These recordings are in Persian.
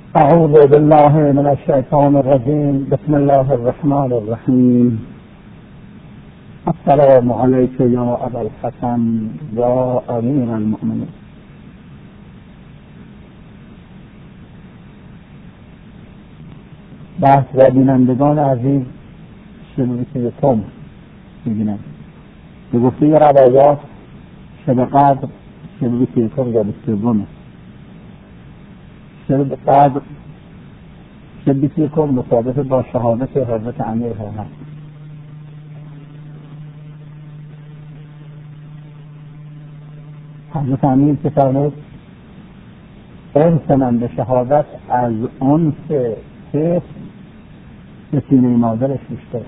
أعوذ بالله من الشيطان الرجيم. بسم الله الرحمن الرحيم. السلام عليك يا أبا الحسن يا أمير المؤمنين. بحث و بینندگان عزیز، شنویسه توم می‌بینند به گفته روایات شب قدر شنویسه توم یا بسیارگونه شب قدر شنویسه توم مصادف با شهادت حضرت امیر هست. حضرت امیر که فرمود انس من به شهادت از انس طفل به سینه مادرش بیشتره.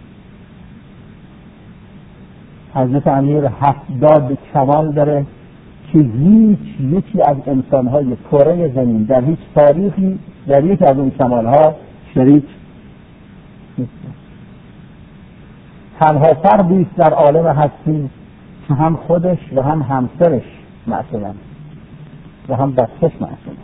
حضرت امیر 70 کمال داره که هیچ یکی از انسانهای کره زمین در هیچ تاریخی در یک از این کمالها شریک نیست. تنها فردی است در عالم هستی که هم خودش و هم همسرش معصومند و هم بچه‌ش معصومند.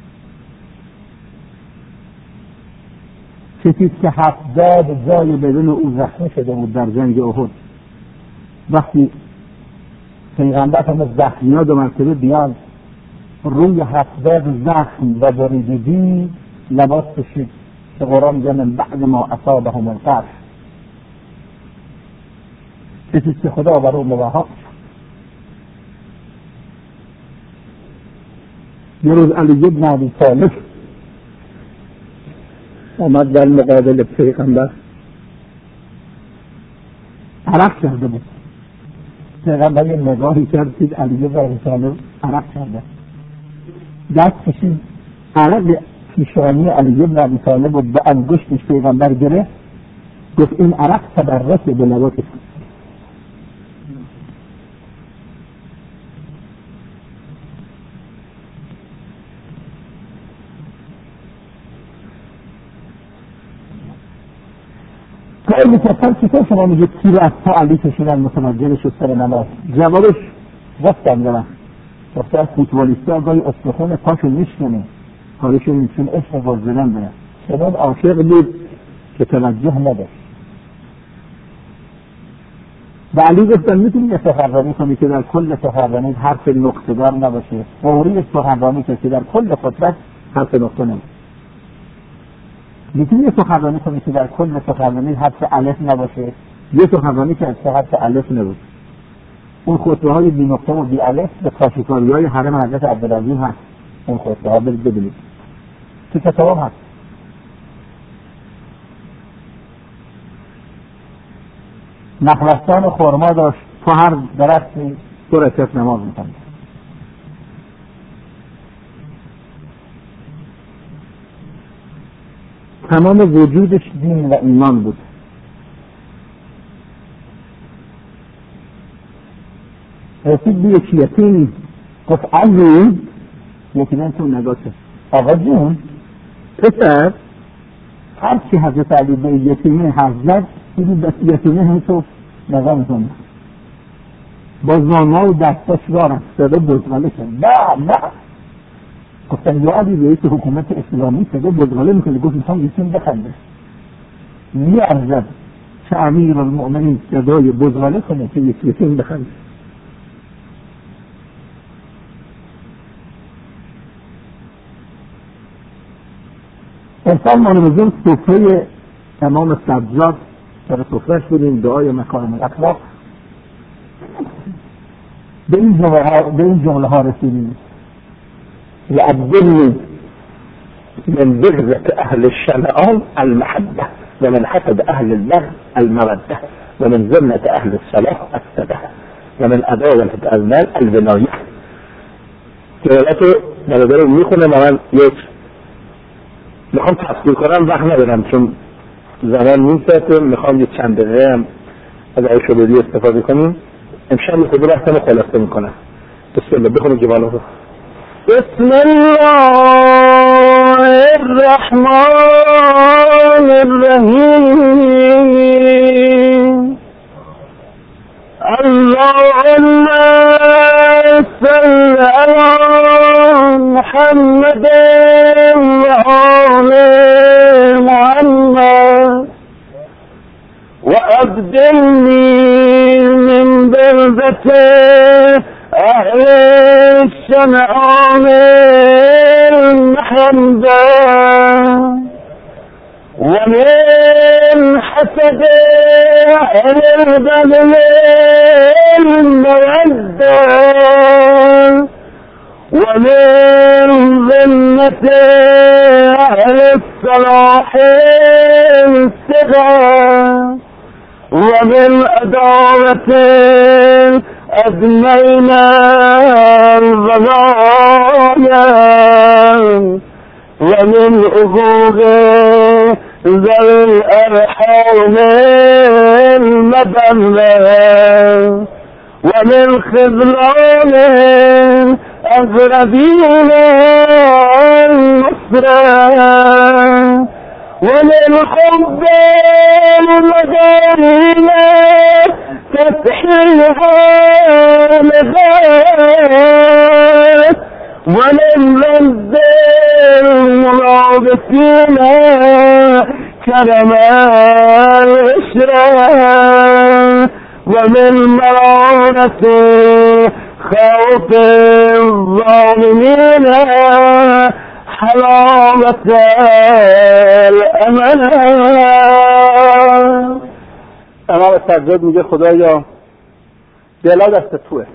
کسی که 70 جای بدن او زخمی شده بود در جنگ احد. وقتی پیغمبر فرمود زخمی‌ها 2 مرتبه بیان روی 70 زخم و بریدگی لباس پوشید که قرآن میگه من بعد ما اصابهم القرح. کسی که خدا بر او موفق. یه روز علی بن ابی طالب اومد در مقابل پیغمبر، عرق کرده بود. پیغمبر یه نگاهی کرد دید علی بن ابی طالب عرق کرده، دست کشید عرق پیشانی علی بن ابی طالب و به انگشتش پیغمبر گرفت، گفت این عرق تبرک به لباس. خیلی کسان چطور شما میگه تیر از پا علی کشیدن متوجه شد سر نماز؟ جوابش گفتم دارم گفته از فوتبالیستی ها گاهی استخون پاشو میشکنه کارشون میشون عشق بازدنم دارن. شباب عاشق بود که توجه نداشت. و علی گفتن میتونی یه سخنرانی کنی که در کل سخنرانی حرف نقطه دار نباشه، فوری سخنرانی که در کل خطبت حرف نقطه نباشه. میتونی یه سخنرانی کنی که در کل سخنرانی حرف الف نباشه، یه سخنرانی که از حرف الف نباشه. اون خطبه های بی نقطه و بی الف به کاشیکاری های حرم حضرت عبدالعظیم هست. اون خطبه ها ببینید تو کتاب هست. نخلستان خرما داشت، تو هر درستی 2 رکعت نماز می‌خوند. تمام وجودش دین و ایمان بود. رسید به یکی یتیمی گفت علی، یتیمه تو نگاه کرد، آقا جون پسر، هر چی حضرت علی به یتیمه حرف زد دیدی بس یتیمه هم تو نگاه میکنه با زانوها و دستاش را رفتاده بزغاله شد. نه گفتن یا علی رئیس حکومت اسلامی صدا بزغاله میکنه. گفت میخوام یتیم بخنده. میارزد که امیر المؤمنین صدای بزغاله کنه که یتیم بخنده. انسان مانمزون سفره امام سجاد در سفرهش بودیم دعای مکارم الاخلاق به این جمله ها رسیدیم: يعبدني من بغضة أهل الشنآن المحبة ومن حسد أهل البغض المودة ومن ذمة أهل الصلاح السبة ومن عداوة المال البناية. جملاتو نظرم میخونه من یک میخوام تصویر کنم وقت ندارم چون زمان نیست. میخوام یک چند دقیقه هم از عیشو بدی استفاده کنیم. امشب میخواد بحثم خلاصه میکنم. بسم الله بخونم جملات رو. بسم الله الرحمن الرحیم. اللهم صل على محمد وعلى أبدلني من بلدة أهل الشنعان المحبة ومن حسد أهل البذل المودة ومن ذمة أهل الصلاح السبعة ومن عداوة أدمينا البلايا ومن أخوض ذوي الأرحام المبلغ ومن خذلان أغربين النصرة ومن حب المدارين تسحيها لذات ومن ذنب المرابطين كرما العشرة ومن مرارة خوف الظالمين حلاوة الأمل. امام سجاد میگه خدایا دلا دست توه.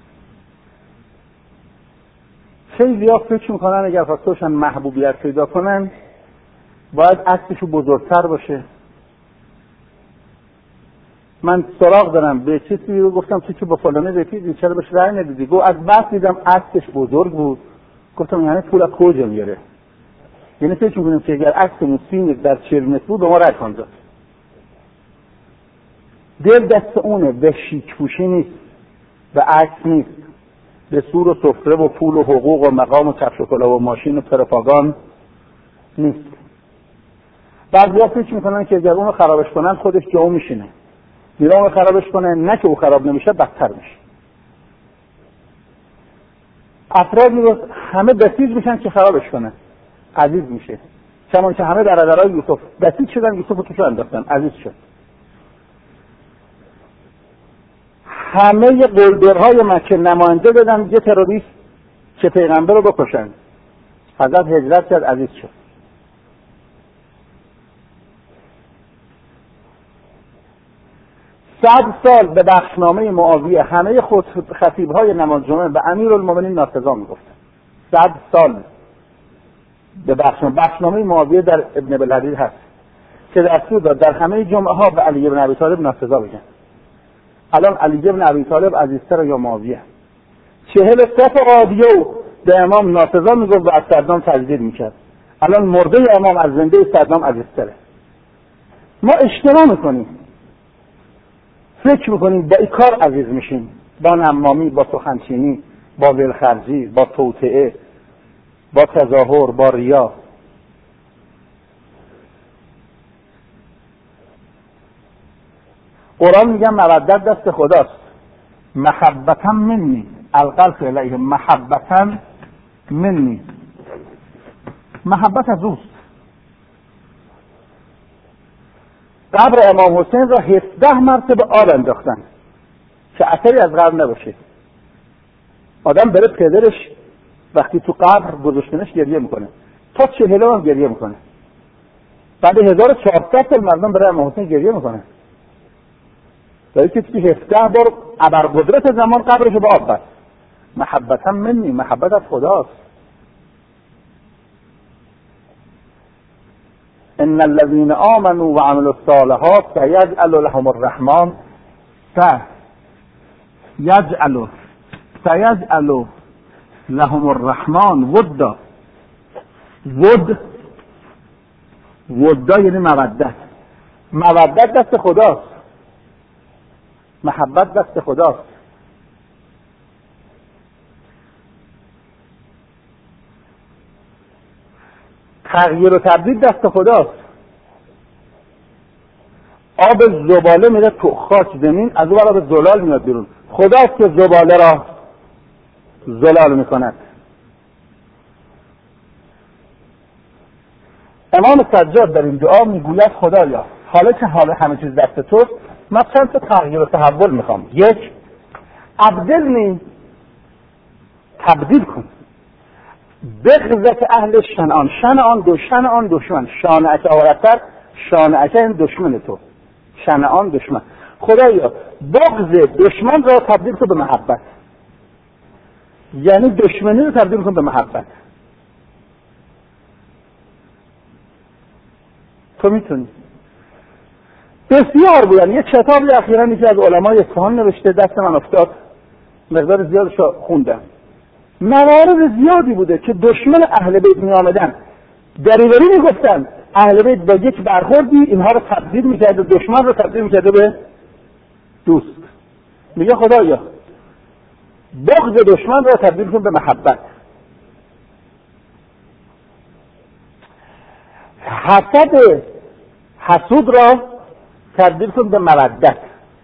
خیلی ها فکر میکنن اگر خواستوشن محبوبیت پیدا کنن باید عکسشو بزرگتر باشه. من سراغ دارم به چیزی رو گفتم تو که با فلانه رفیقی چرا بهش رأی ندیدی؟ گفت از بس دیدم عکسش بزرگ بود. گفتم یعنی پول از کجا میاره؟ یعنی فکر میکنیم که اگر عکسمون سینگ در 40 متر بود به ما رأی خواند داد. دل دست اونه، به شیک پوشی نیست، به عکس نیست، به سور و سفره و پول و حقوق و مقام و کفش و کلاه و ماشین و پروپاگاند نیست. بعضی‌ها فکر میکنن که اگر اونو خرابش کنن خودش جا میشینه. میرا خرابش کنه، نه که او خراب نمیشه بدتر میشه. افراد رو همه بسیج میشن که خرابش کنه، عزیز میشه. چون که همه برادرای یوسف بسیج شدن، یوسف رو توشو انداختن، عزیز شد. همه قلدرهای مکه نماینده دادن یه تروریست که پیغمبر رو بکشن. حضرت هجرت کرد، عزیز شد. صد سال به بخشنامه معاویه همه خطیبهای نماز جمعه به امیرالمومنین ناسزا میگفتن. 100 سال به بخشنامه معاویه در ابن بلحدید هست که دستور داد در همه جمعه ها به علی بن ابی طالب ناسزا بگن. الان علی بن ابی طالب عزیزتر یا معاویه؟ 43 قاضیه به امام ناسزا میگفت و از صدام تجدید میکرد. الان مرده امام از زنده صدام عزیزتره. ما اشتباه میکنیم، فکر میکنیم با این کار عزیز میشیم، با نمامی، با سخنچینی، با ولخرجی، با توطئه، با تظاهر، با ریا. قرآن میگن مودت دست خداست. محبتا منی القلب الیه، محبتا منی، محبت از اوست. قبر امام حسین را 17 مرتبه آب انداختن که اثری از قبر نباشه. آدم بره پدرش وقتی تو قبر گذاشتنش گریه میکنه، تا 40 هم گریه میکنه. بعد 1400 سال مردم برای امام حسین گریه میکنه. داری که 17 بار ابرقدرت زمان قبرش با آب بست. محبتا منی، محبت از خداست. ان الذين آمنوا وعملوا الصالحات سيجعل لهم الرحمن سيجعل لهم الرحمن ودا. ودا یعنی مودت. مودت دست خداست، محبت دست خداست. تغییر و تبدیل دست خداست. آب زباله میره تو خاک زمین، از اون آب زلال میاد بیرون. خداست که زباله را زلال میکند. امام سجاد در این دعا میگوید خدایا حالا که حالا همه چیز دست توست، من چند تا تغییر و تحول میخوام. یک، تبدیل کن بغضت اهل شنعان، شنعان دشمن، شانعک آورتر، شانعک این دشمن تو، شنعان دشمن. خدایا بغض دشمن را تبدیل کن به محبت، یعنی دشمنی رو تبدیل کن به محبت. تو میتونی. بسیار بودن. یه کتابی اخیراً یکی از علمای اصفهان نوشته، دست من افتاد، مقدار زیادش رو خوندم. موارد زیادی بوده که دشمن اهل بیت می آمدن دریوری می گفتن، اهل بیت با یک برخوردی اینها رو تبدیل می کرده، دشمن رو تبدیل می کرده به دوست. میگه خدایا بغض دشمن رو تبدیل کن به محبت، حسود را تبدیل کن به مودت،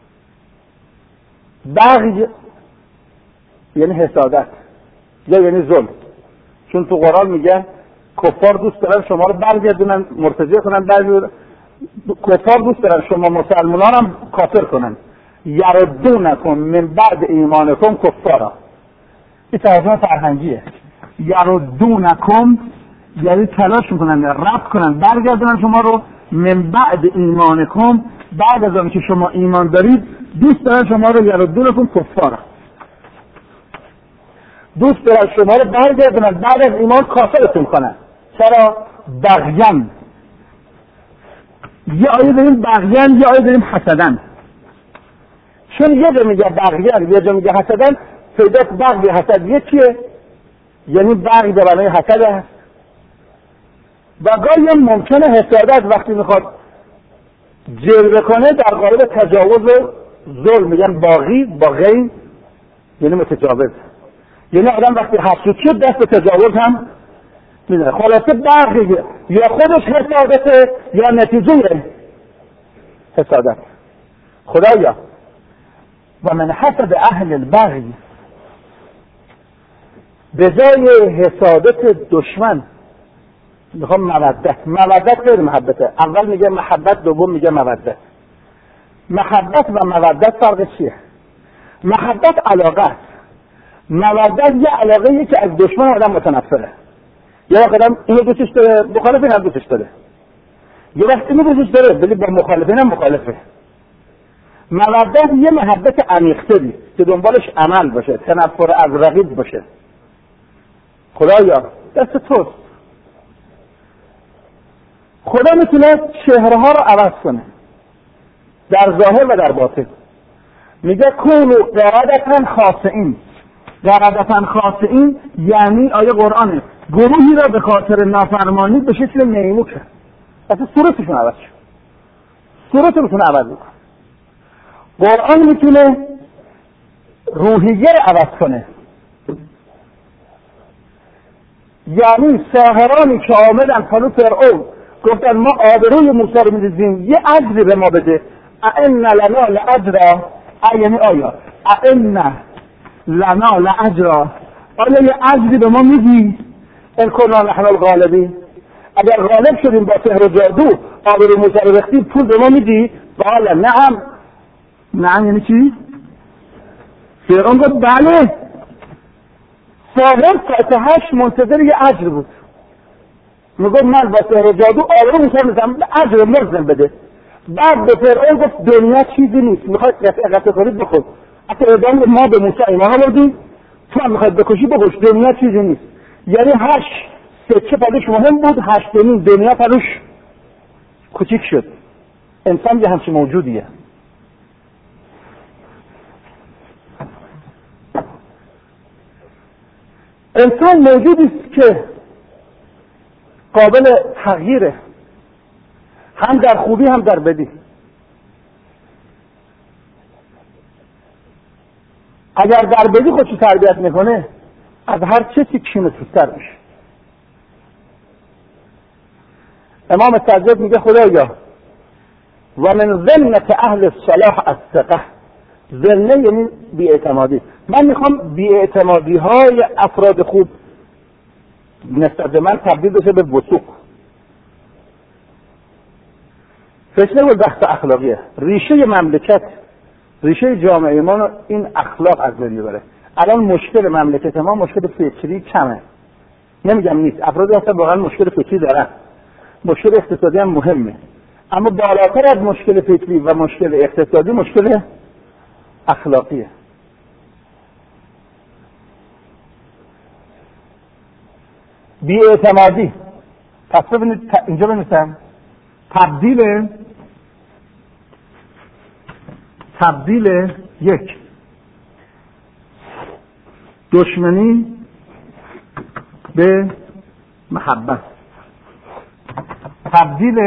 بغض یعنی حسادت یا یعنی ظلم. چون تو قرآن میگه کفار دوست دارن شما رو برگردونن مرتضی کنن، کفار دوست دارن شما مسلمانان هم کافر کنن. یردونکم من بعد ایمانکم کفارا. این ترجمه فرهنگیه. یردونکم یعنی تلاش میکنن رد کنن برگردونن شما رو، من بعد ایمانکم بعد از آن که شما ایمان دارید دوست دارن شما رو، یردونکم کفارا، دوست دارن شما رو برگردونن بعد از ایمان کافرتون کنن. چرا؟ بغیان. یه آیه داریم بغیان، یه آیه داریم حسدن. چون یه جا میگه بغیان یه جا میگه حسدن، پیداست بغی حسد یکیه، یعنی بغی به معنای حسد هست. و گاهی ممکنه حسادت وقتی میخواد جلوه کنه در قالب تجاوز و ظلم، میگن باغی یعنی متجاوز، یعنی آدم وقتی حسود شد دست به تجاوز هم میدونه. خلاصه بغی یا خودش حسادته یا نتیجه حسادت. خدایا و من حسد اهل البغی، به جای حسادت دشمن میخوام مودت غیر محبته. اول میگه محبت، دوم میگه مودت. محبت و مودت فرق چیه؟ محبت علاقه است، مودت یه علاقه که از دشمن آدم متنفره. یه وقت آدم اینو دوستش داره، مخالفین هم دوستش داره. یه وقت اینو دوستش داره ولی با مخالفین هم مخالفه. مودت یه محبت عمیق‌تری که دنبالش عمل باشه، تنفر از رقیب باشه. خدایا دست توست. خدا میتونه چهره ها رو عوض کنه در ظاهر و در باطن. میگه کونوا قردة خاسئین. قردة خاسئین یعنی آیه قرآنه گروهی را به خاطر نافرمانی به شکل میمون کرد. اصلا صورتشون عوض شد، صورتشون عوض میکنه. قرآن میتونه روحیه رو عوض کنه. یعنی ساحرانی که آمدن پلو فرعون گفتن ما آبروی موسی رو می‌ریزیم، یه اجری به ما بده. ائن لنا لاجرا، یعنی آیا ائن لنا لاجرا، آیا یه اجری به ما میدی؟ ان کنا نحن الغالبین، اگر غالب شدیم با سحر و جادو آبروی موسی رو ریختیم پول به ما میدی؟ قال نعم. نعم یعنی چی؟ فرعون گفت بله. ساحر ساعت 8 منتظر یه اجر بود. میگفت من با سحر و جادو آبرو موسی میزنم، اجر ملزم بده. بعد به فرعون گفت دنیا چیزی نیست، میخواد قطع کنید بخور. اصلا ادامه ما به موسی ایمان آوردیم، تو هم میخواد بکشی بکش، دنیا چیزی نیست. یعنی 8 سکه پلوش مهم بود، 8 دنیا پلوش کوچیک شد. انسان یه همچین موجودیه. انسان موجودی است که قابل تغییره، هم در خوبی هم در بدی. اگر در بدی خودشو تربیت میکنه از هر چیزی کشونه توستر میشه. امام سجاد میگه خدایا و من ذمة اهل الصلاح الثقة. ذمه یعنی بی‌اعتمادی. من میخوام بی‌اعتمادی های افراد خوب نسبت به من تبدیل بشه به وثوق. فتنه و بحث اخلاقیه. ریشه مملکت، ریشه جامعه ما این اخلاق از بین میبره. الان مشکل مملکت ما مشکل فکری کمه، نمیگم نیست، افرادی هستن واقعا مشکل فکری دارن، مشکل اقتصادی هم مهمه، اما بالاتر از مشکل فکری و مشکل اقتصادی مشکل اخلاقیه. بی‌اعتمادی، پس ببینید اینجا بنویسم تبدیل یک، دشمنی به محبت، تبدیل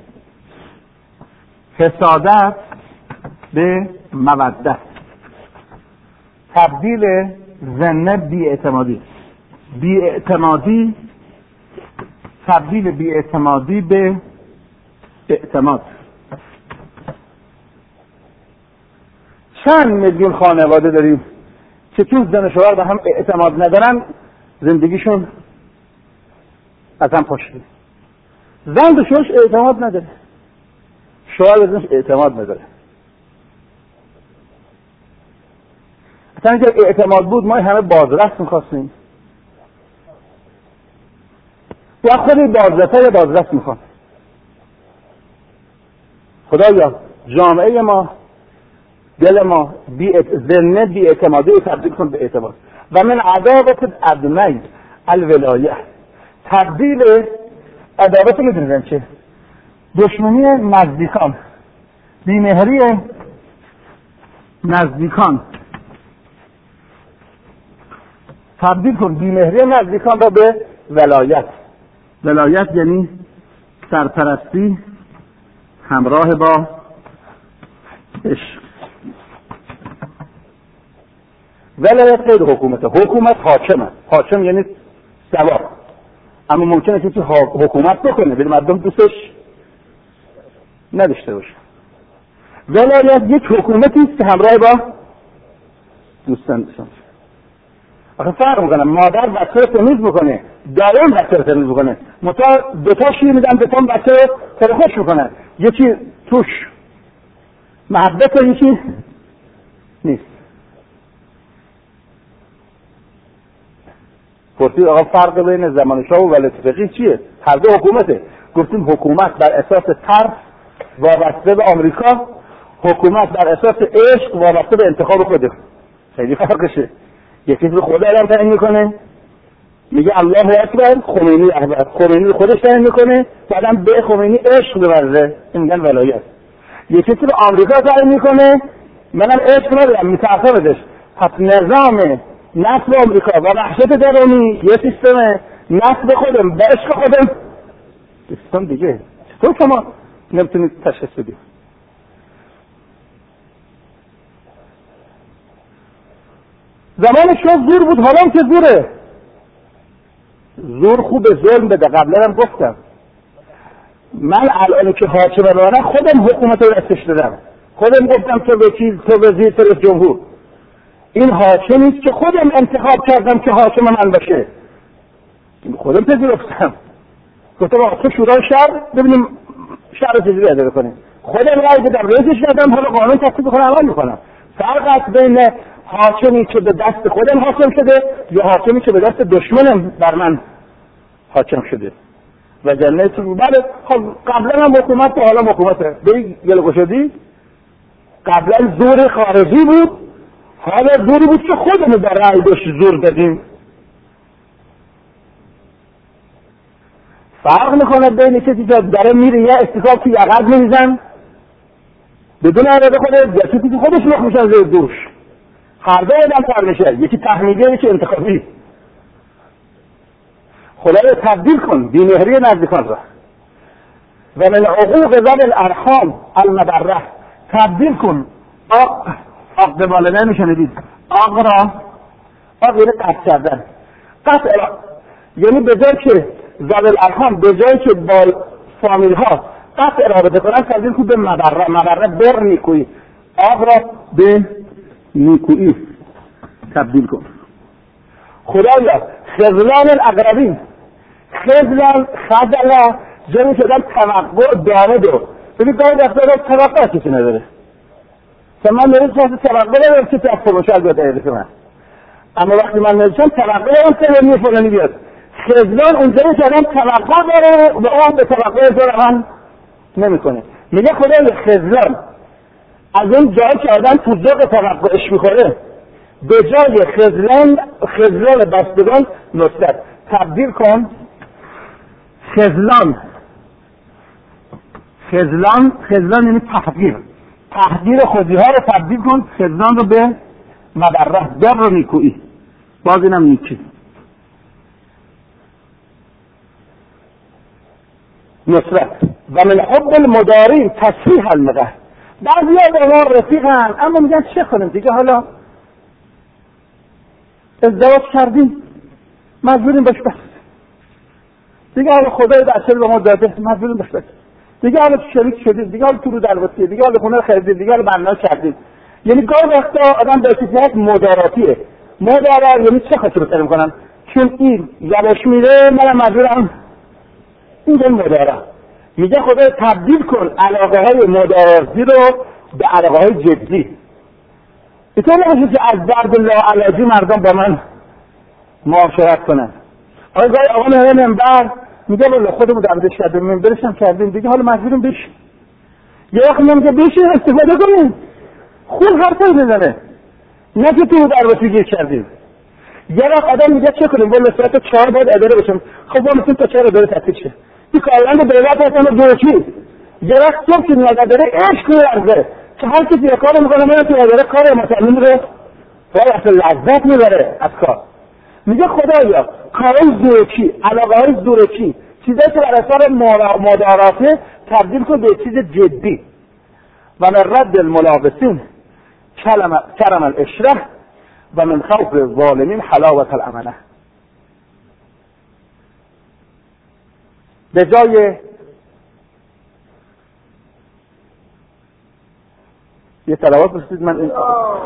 حسادت به مودت، تبدیل ذنب بی‌اعتمادی، تبدیل بی‌اعتمادی به اعتماد. چند میلیون خانواده داریم که تو زن و شوهر به هم اعتماد ندارن، زندگیشون از هم پاشیده. زن به شوهرش اعتماد نداره، شوهر به زنش اعتماد نداره. اصلا اگر اعتماد بود ما همه بازرس میخواستیم، یا خود بازرس میخوان. خدایا جامعه ما، دل ما ذنب بی‌اعتمادی رو تبدیل کن به اعتماد. و من عداوت ادنی الولایه، تبدیل عداوت میدونن چه؟ دشمنی نزدیکان، بی‌مهری نزدیکان، تبدیل کن بی‌مهری نزدیکان را به ولایت. ولایت یعنی سرپرستی همراه با عشق. ولایت غیر حکومت، حکومت حاکمه، حاکم یعنی سوار، اما ممکنه که حکومت بکنه ولی مردم دوستش نداشته باشه. ولایت یک حکومتی است که همراه با دوستان داشته. آخه فرق میکنه، مادر بچه رو تمیز میکنه، دایان بچه رو تمیز میکنه، دوتا شیر میدن دوتا بچه رو ترخوش میکنه، یکی توش محبت و یکی نیست. پرسید آقا فرق بین زمان شاه و ولایت فقیه چیه؟ هر دو حکومته. گفتیم حکومت بر اساس ترس وابسته به آمریکا، حکومت بر اساس عشق وابسته به انتخاب خودش. خیلی فرقشه. یکی رو خود آدم تعیین میکنه، میگه الله اکبر، خمینی خودش تعیین میکنه، بعدم به خمینی عشق بورزه، این میگن ولایت. یکی رو آمریکا تعیین میکنه، منم عشق ندارم میترسه بدش. پس نظام نسل آمریکا و وحشت درونی یه سیستم، نسل خودم و عشق خودم سیستم دیگه. چطور شما نمیتونید تشخیص بدید؟ زمان شاه زور بود، حالا هم که زوره. زور خوبه، ظلم بده. قبلا هم گفتم من الان که حاکم رانه خودم حکومت رو دستش دادم، خودم گفتم تو وکیل، تو وزیر، تو رئیس جمهور. این حاکمیست که خودم انتخاب کردم که حاکم من باشه، خودم پذیرفتم. گفتم آقا تو شورای شهر ببینیم شهر رو چجوری اداره کنیم. خودم رای دادم، رئیسش دادم، حالا قانون تصویب کنم عمل میکنم. فرق است بین حاکمی که به دست خودم حاکم شده یا حاکمی که به دست دشمنم بر من حاکم شده. و جنه تو بله قبلا هم حکومت، حالا حکومته. بری گلگو شدی، قبلا زور خارجی بود، حالا زوری بود که خودمون در رأی داشت زور دادیم. فرق میکنه بین کسی که داره میره یه استکاب توی عقب میریزن بدون اراده خودش، یا کسی که خودش مخ میشن زیر دوش. هر دو آدم کار میشه، یکی تحمیلیه یکی انتخابی. خدای تبدیل کن بی‌مهری نزدیکان را و من عقوق ذوی الارحام المبرة، تبدیل کن عقد والدین میشنیدید، عقد را عقد یعنی قطع کردن، قطع یعنی به جای که ذوی الارحام به جای که با فامیل ها قطع رابطه کنن تبدیل کن به مبرة. مبرة بر نیکویی، عقد را به نیکویی تبدیل کن. خدایا خذلان الاقربین، خذلان خذلا جمعی شدن توقع دامه دو ببین گاهی وقتا توقع کسی نداره. من نوشتم توقع ندارم که تحت باشه البته دقیقه من. اما وقتی من نوشتم توقع دارم فلانی فلانی بیاد. خذلان اونجایی که آدم توقع داره و اون به توقع من نمیکنه. میگه خدای خذلان از اون جایی که آدم تو ذوق توقعش میخوره به جای خذلان بستگان نصرت تبدیل کن. خذلان یعنی تحقیر خودی ها رو تبدیل کن. خذلان رو به مبرح، در رو نیکویی، باز اینم نیکی. نصرت و من حب المدارین تصحیح المقه. بعضی ها با رفیقن اما میگن چه کنیم دیگه، حالا ازدواج کردیم مجبوریم باش بس دیگه، حالا خدای بچه به ما داده مجبوریم باش بس دیگه، حالا شریک شدیم دیگه، حالا تو رو دلوسیه دیگه، حالا خونه خریدیم دیگه، حالا بنا کردیم. یعنی گاهی وقتا آدم به چیزی مداراتیه. مدارات یعنی چه خاطر بسرم کنم چون این یادش میره منم مجبورم این مدارات. میگه خدای تبدیل کن علاقه های مداراتی رو به علاقه های جدی. اینطور نمیشه که از درد لاعلاجی مردم با من معاشرت کنن. آقا مهره منبر میگه والا خودمون دعوتش کردیم منبرش هم کردیم دیگه، حالا مجبوریم بشیم. یه وقت میگه بشین استفاده کنیم، خوب حرفای میزنه نه که تو دعوتی گیر کردیم. یه وقت آدم میگه چه کنیم والا ساعت 4 باید اداره بشم، خب ما میتونیم تا 4 اداره تعطیل شه. این کارلند دولت هستن دوچی. یه وقت صبح که نداره عشق می‌ورزه که هر کسی یه کار میکنه من تو اداره کار متعلم رو ولی اصلا لذت میبره از کار. میگه خدایا کارهای زورکی، علاقه‌های زورکی، چیزایی که بر اثر مداراته تبدیل کن به چیز جدی. و من رد الملابسین کرم الاشره و من خوف الظالمین حلاوت الامنه. به جای یه تلاوت بسید من این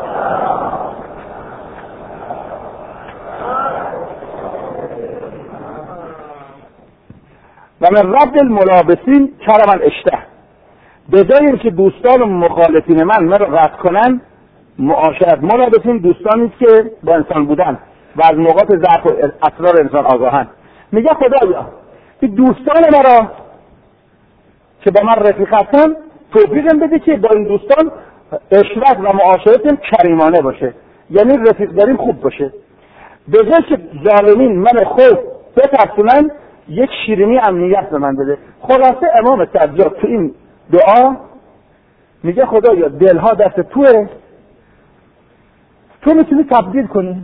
و من رد الملابسین کرم الاشته. به جای اینکه دوستان و مخالفین من رو رد کنن معاشرت. ملابسین دوستانی که با انسان بودن و از نقاط ضعف و اسرار انسان آگاهن. میگه خدایا این دوستان مرا که با من رفیق هستن توفیقم بده که با این دوستان عشرت و معاشرتم کریمانه باشه، یعنی رفیق داریم خوب باشه. به جای که ظالمین من خوب بترسونن یک شیرینی امنیت به من بده. خلاصه امام سجاد تو این دعا میگه خدایا دلها دست توه، تو میتونی تبدیل کنی.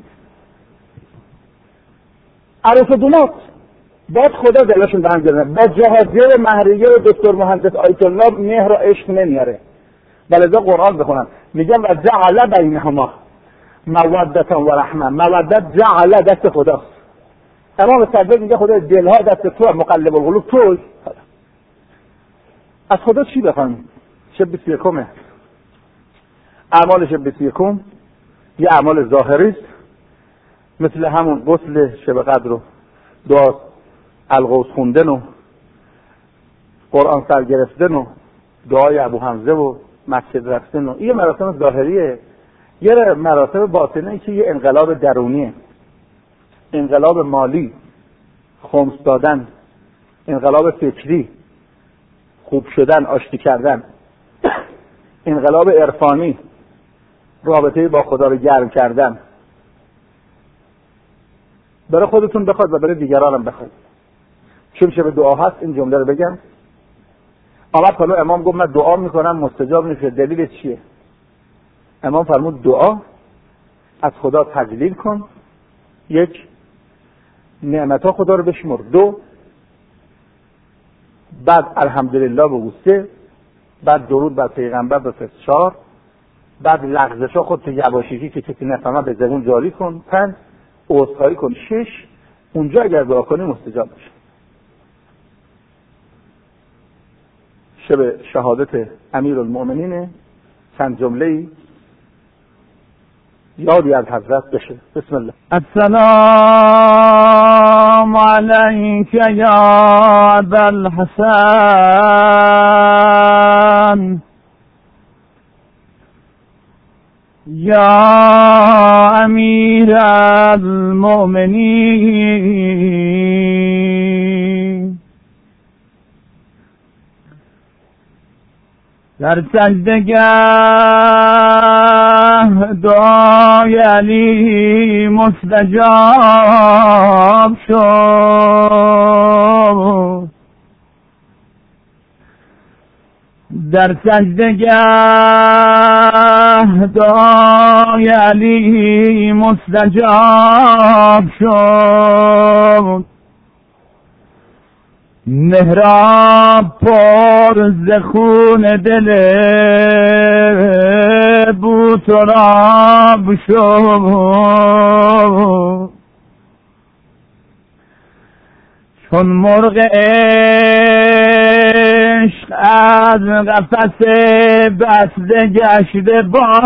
عروس و داماد باید خدا دلشون به هم بزنه. با جهازیه و مهریه و دکتر مهندس آیت الله مهر و عشق نمیاره. بلذا قرآن بخونم میگم و جعل بینهما مودتا و رحمه. مودت جعل دست خداست. امام سجاد میگه خدا دلها دست تو، مقلب القلوب تو. از خدا چی بخوایم؟ شب 21 اعمال شب 21 یه اعمال ظاهری است، مثل همون غسل شب قدر و دعا الغوث خوندن و قرآن سر گرفتن و دعای ابو حمزه و مسجد رفتن و این مراسم ظاهریه. یه مراسم باطنه که یه انقلاب درونیه، انقلاب مالی، خمس دادن، انقلاب فکری، خوب شدن، آشتی کردن، انقلاب عرفانی، رابطه با خدا رو گرم کردن. برای خودتون بخواد و برای دیگران هم بخواد. چون شب دعا هست این جمله رو بگم. آمد پلو امام گفت من دعا میکنم مستجاب نمیشه. دلیل چیه؟ امام فرمود دعا از خدا تجلیل کن، یک نعمت ها خدا رو بشمر، دو بعد الحمدلله بگو، سه بعد درود بر پیغمبر بفرست، چهار بعد لغزش ها خود تو یواشکی که کسی نفهمه به زبون جاری کن، پنج عذرخواهی کن، شش اونجا اگر دعا کنی مستجاب میشه. شب شهادت امیرالمؤمنین چند جمله‌ای یادی از حضرت بشه. بسم الله. السلام علیک یا ابا الحسن جان یا امیر المؤمنین در سجدگاه دعای علی مستجاب شد در سجدگاه دعای علی مستجاب شد محراب پر ز خون دل بوتراب شد چون مرغ عشق از قفس بسته گشته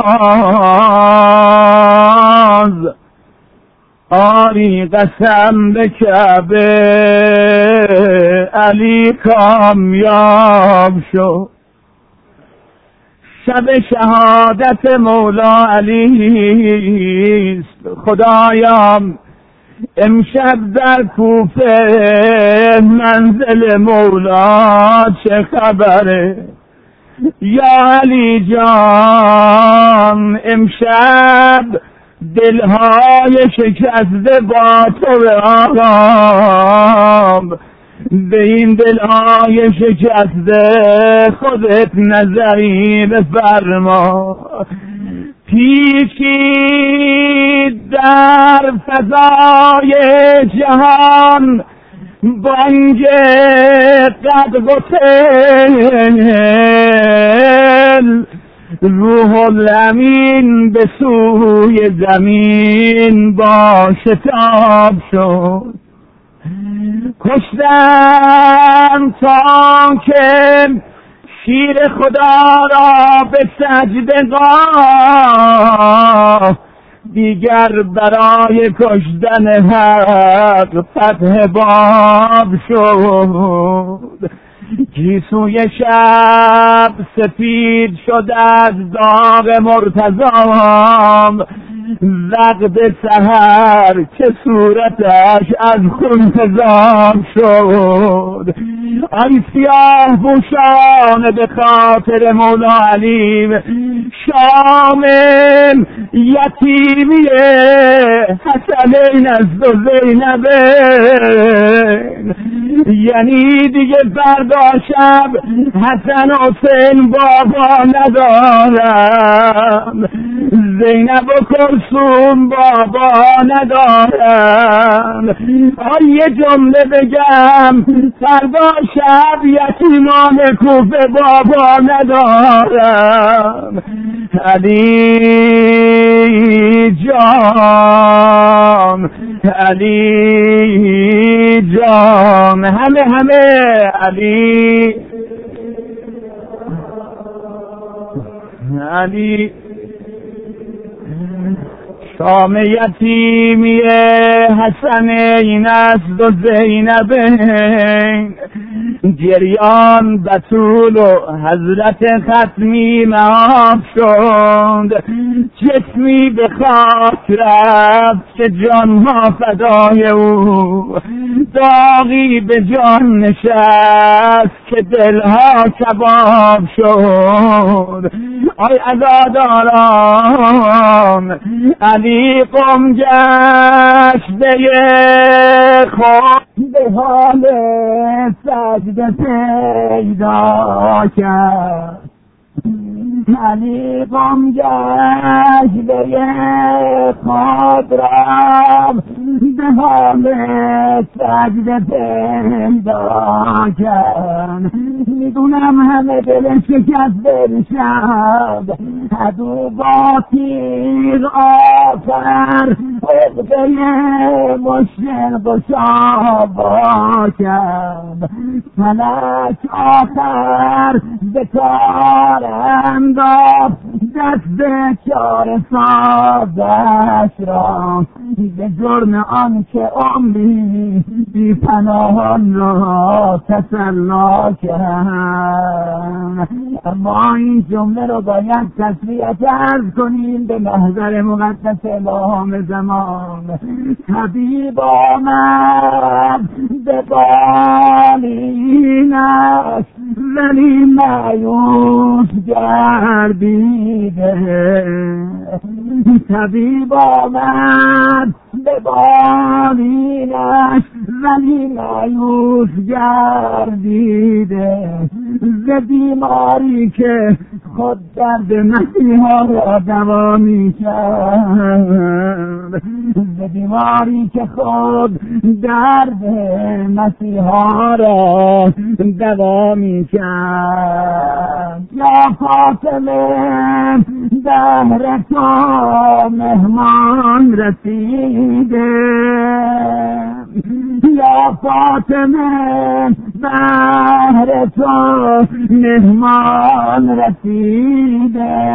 باز آری قسم به کعبه علی کامیاب شد شب شهادت مولا علی است خدایم امشب در کوفه منزل مولا چه خبره یا علی جان امشب دلهای شکسته با تو آرام به این دلهای شکسته خودت نظری بفرما پیچید در فضای جهان بانگ قدغتل روح الامین به سوی زمین با شتاب شد کشتم تا که شیر خدا را به سجدگاه دیگر برای کشتن حق فتح باب شد گیسوی شب سفید شد از داغ مرتضام وقت سحر که صورتش از خون تزام شد آن سیاه بوشان به خاطر مولا علی شام یتیمی حسنین از دو زینبین یعنی دیگه فردا شب حسن حسین بابا ندارم زینب و کلثوم بابا ندارم یه جمله بگم فردا شب یتیمان کوفه بابا ندارم علی جان علی جان همه علی علی شام یتیمی حسنین است و زینبین گریان بطول و حضرت ختمی مهاب شد جسمی به خاک رفت که جانها فدای او داغی به جان نشست که دلها کباب شد آی عزاداران علی قم گشته خود به حال سجده پیدا کرد علی قم گشته خود را به حال سجده پیدا کرد میدونم همه دل شکسته شد عدو با تیغ آخر حقه مشکل گشا کرد فلک آخر به کار انداخت دست چار سازش را به جرم آن که عمری بی پناهان را تسلا کرد. اما این جمله رو باید تسلیت عرض کنیم به محضر مقدس امام زمان. طبیب آمد به بالینش ولی مایوس گردیده. طبیب آمد به بالینش ولی مایوس گردیده. ز بیماری که خود درد مسیحا را دوا می کرد. ز بیماری که خود درد مسیحا را دوا می کرد. یا فاطمه دهر تو مهمان رسیده. یا فاطمه بهر تو مهمان رسیده.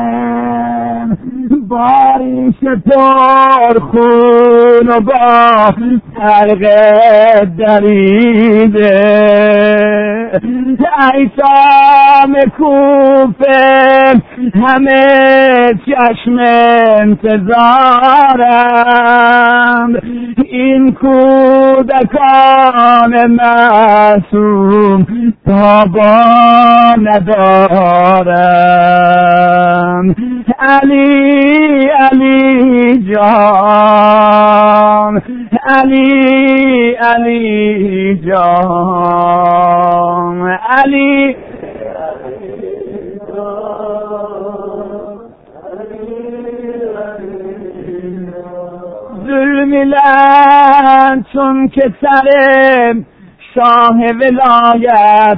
باریش پر خون و با حلقه دریده. ای شام کوفه همه چشم انتظارم. این کودکان معصوم تابا ندارم. علی علی جان، علی جان، علی ذوالملت چون که سر شاه ولایت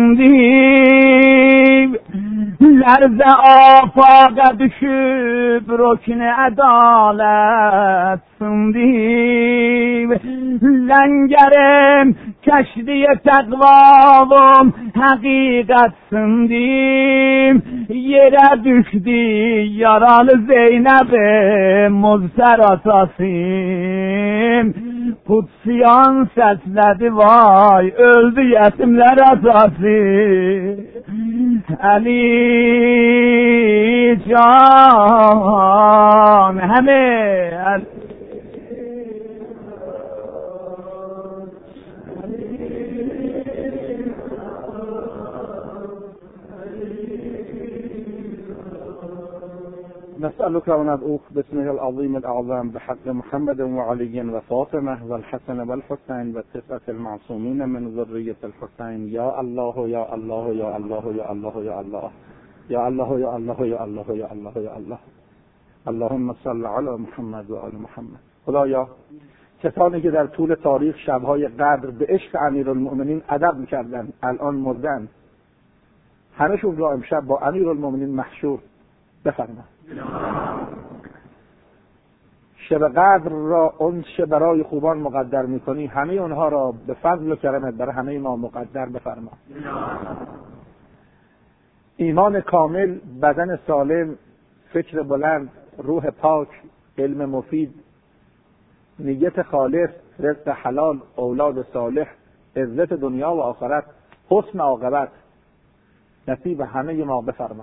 سندیم. لرز آفاقت شب رکن عدالت سندیم. لنگرم کشتی تقوا و حقیقت سندیم. یه düştü yaralı Zeynep'e muztara tasim. Kutsiyan sesledi vay öldü yetimler atası. Ali can heme نسألك وندعوك باسمه العظيم الأعظم بحق محمد وعلي وفاطمة والحسن والحسين والتسعة المعصومين من ذرية الحسين. يا الله يا الله يا الله يا الله يا الله يا الله يا الله يا الله يا الله يا الله. اللهم صل على محمد و آل محمد. خدایا کسانی که در طول تاریخ شبهای قدر به عشق امیرالمؤمنین ادب می‌کردند الان مردند، همه‌شون را امشب با امیرالمؤمنین محشور بفرما. شب قدر را اون چه برای خوبان مقدر میکنی همه اونها را به فضل و کرمت برای همه ما مقدر بفرما. ایمان کامل، بدن سالم، فکر بلند، روح پاک، علم مفید، نیت خالص، رزق حلال، اولاد صالح، عزت دنیا و آخرت، حسن عاقبت نصیب همه ما بفرما.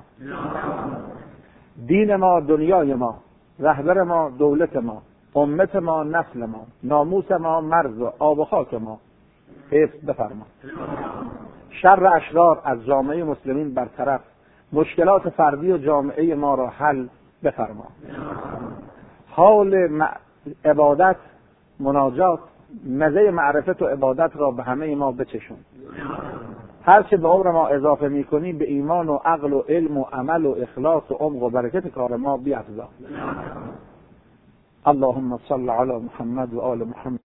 دین ما دنیای ما، رهبر ما دولت ما، امت ما نسل ما، ناموس ما مرز و آب و خاک ما حفظ بفرما. شر اشرار از جامعه مسلمین برطرف، مشکلات فردی و جامعه ما را حل بفرما. حال عبادت، مناجات، مزه معرفت و عبادت را به همه ما بچشون. هر چه به عمر ما اضافه میکنی به ایمان و عقل و علم و عمل و اخلاص و عمق و برکت کار ما بیافزا. اللهم صل علی محمد و آل محمد.